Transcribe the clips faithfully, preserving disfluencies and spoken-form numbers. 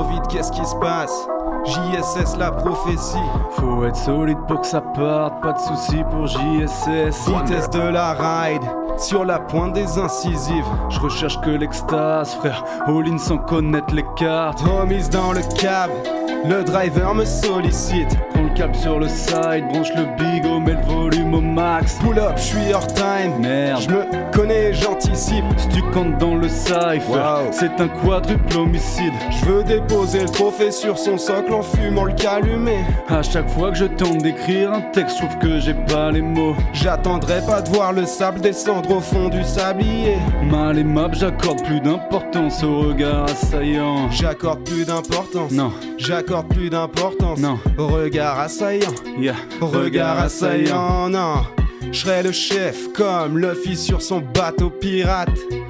trop vite, qu'est-ce qui se passe? J S S la prophétie. Faut être solide pour que ça parte, pas de soucis pour J S S. Vitesse de la ride, sur la pointe des incisives. Je recherche que l'extase, frère, all-in sans connaître les cartes. Homies dans le cab, le driver me sollicite. Prends le câble sur le side, branche le bigot, mets le volume au max. Pull up, j'suis hors time, merde, j'me connais, j'anticipe. Si tu comptes dans le cypher, wow. C'est un quadruple homicide. J'veux déposer le trophée sur son socle en fumant le calumet. À chaque fois que je tente d'écrire un texte, je trouve que j'ai pas les mots. J'attendrai pas de voir le sable descendre au fond du sablier. Mal aimable, j'accorde plus d'importance au regard assaillant. J'accorde plus d'importance. Non. J'accorde plus d'importance. Non. Au regard assaillant. Yeah. Regard assaillant, non. J'serai le chef comme Luffy sur son bateau pirate.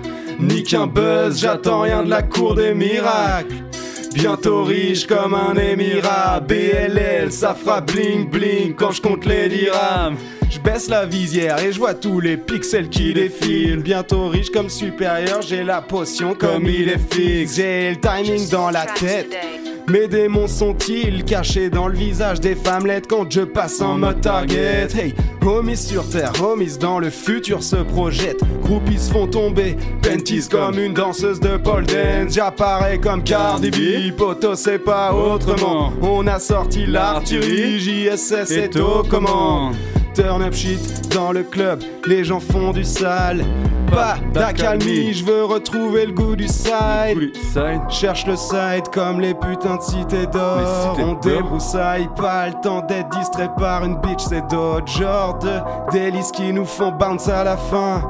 Ni qu'un buzz, j'attends rien de la cour des miracles. Bientôt riche comme un émirat. B L L, ça fera bling bling quand je compte les dirhams. Je baisse la visière et je vois tous les pixels qui défilent. Bientôt riche comme supérieur, j'ai la potion comme il est fixe. J'ai le timing dans la tête. Mes démons sont-ils cachés dans le visage des femmelettes quand je passe en mode target? Hey, homies sur terre, homies dans le futur se projettent. Groupies se font tomber, panties comme une danseuse de pole dance. J'apparais comme Cardi B, poto c'est pas autrement. On a sorti l'artillerie, J S S est aux commandes. Turn up shit dans le club, les gens font du sale. Pas d'accalmie, je veux retrouver le goût du side. Cherche le side comme les putains de cités d'or. On débroussaille, pas le temps d'être distrait par une bitch. C'est d'autres genres de délices qui nous font bounce à la fin.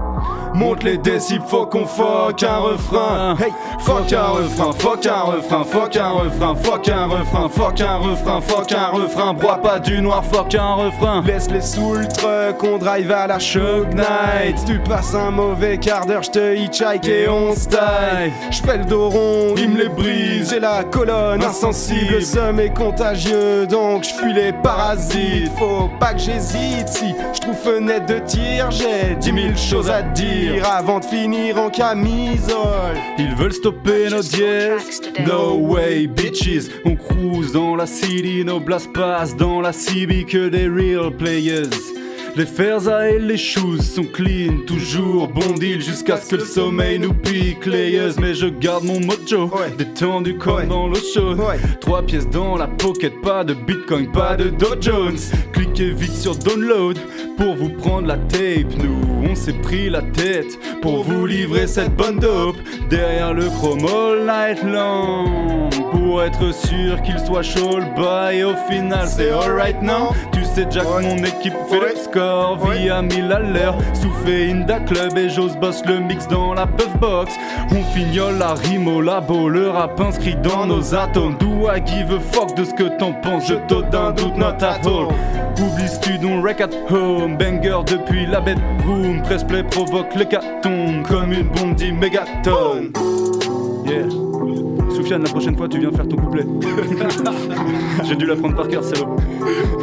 Monte les décibels, faut qu'on fuck un refrain. Hey, fuck un refrain, fuck un refrain, fuck un refrain, fuck un refrain, fuck un refrain, fuck un refrain. Bois pas du noir, fuck un refrain. Laisse-les sous le truck, on drive à la Shock Night. Tu passes un mauvais quart d'heure, j'te hitchhike et on style. J'fais le dos rond, il me les brise. J'ai la colonne insensible, le seum est contagieux, donc j'fuis les parasites. Faut pas que j'hésite, si j'trouve fenêtre de tir, j'ai dix mille choses à dire avant de finir en camisole. Ils veulent stopper nos dièses. No way bitches. On cruise dans la city, nos blasts passent dans la C B, que des real players. Les fers à elle, les shoes sont clean, toujours bon deal jusqu'à ce que le sommeil nous pique les yeux. Mais je garde mon mojo, ouais. Détendu comme ouais. Dans le show, ouais. Trois pièces dans la pocket, pas de bitcoin, pas de Dow Jones. Cliquez vite sur download pour vous prendre la tape. Nous on s'est pris la tête pour vous livrer cette bonne dope. Derrière le chrome all night long, pour être sûr qu'il soit chaud le bail. Au final c'est alright non. Tu sais déjà que mon équipe fait le score via mille à l'heure. Sous Feinda Club et j'ose boss le mix dans la puff box. On fignole la rime au labo, le rap inscrit dans nos atomes. Do I give a fuck de ce que t'en penses? Je t'ôte d'un doute not at all. Oublie studon wreck at home, banger depuis la bedroom. Pressplay provoque l'hécatombe comme une bombe dix mégatonnes. Yeah. Soufiane, la prochaine fois tu viens faire ton couplet. J'ai dû l'apprendre par cœur, c'est bon.